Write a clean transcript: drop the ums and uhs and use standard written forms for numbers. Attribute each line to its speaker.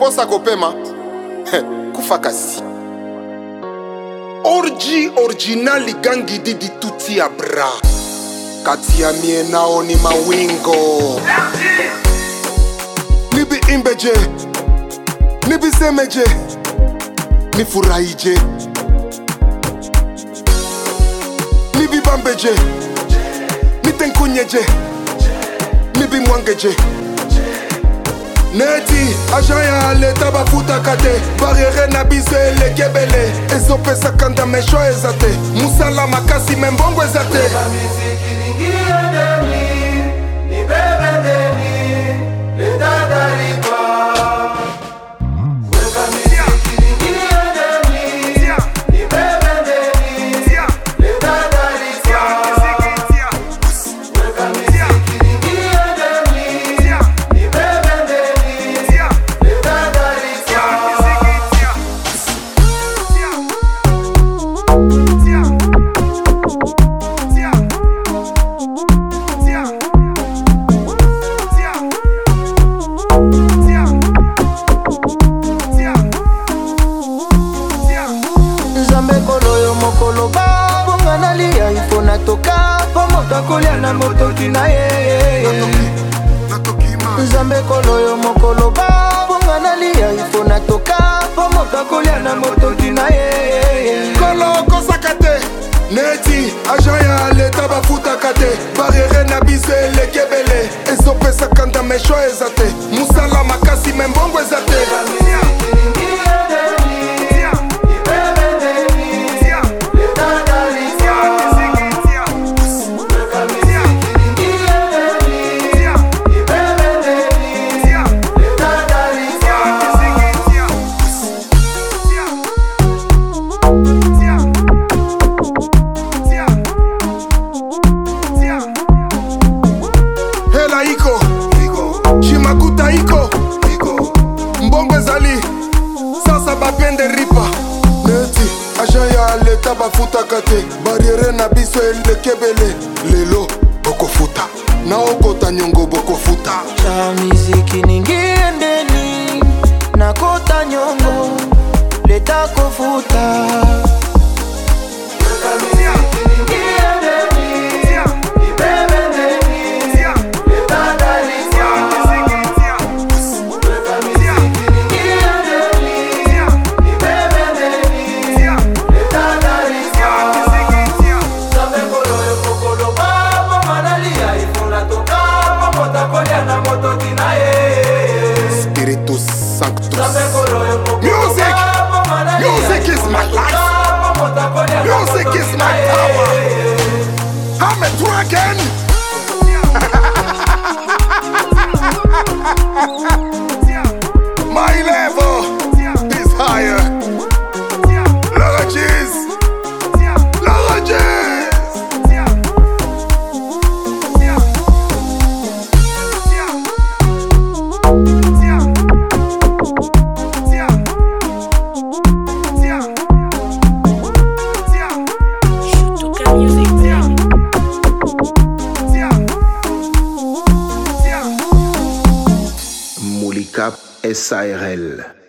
Speaker 1: kokosa kopema kufa kasi. Orji original gangidi di tuti ya bra. Kati ya mie nao ni mawingo. Nibi imbeje, nibi semeje, nifurahije, nibi bambeje, nitenkunyeje, nibi mwangeje. Neti, ajaya leta bafuta kate, barriere na bise le kebele. Ezo pesa kanda mesho ezate, musala makasi membongo ezate.
Speaker 2: Mokolo ba bonga na liya ifo na toka pomoto kolia na motoki na ye. Nzambe kolo yo mokolo ba bonga na liya ifo na toka pomoto kolia na motoki na ye.
Speaker 1: Kolo kosaka te neti ajaya leta bafuta kate, barriere na bise le kebele. Ezo pesa kanda mesho ezate, musala makasi membongo ezate. Shimakuta iko mbongo ezali sasa bapende ripa. Neti ajaya leta bafuta kate, barriere na biso elekebele. Lelo bokofuta na okota nyongo bokofuta.
Speaker 2: Cha miziki ningiendeni na kota nyongo leta kofuta.
Speaker 1: Spiritus Sanctus. Music! Music is my life. Music is my power. I'm a dragon. My level is higher. Lodges. Lodges.
Speaker 3: Moulikap SARL.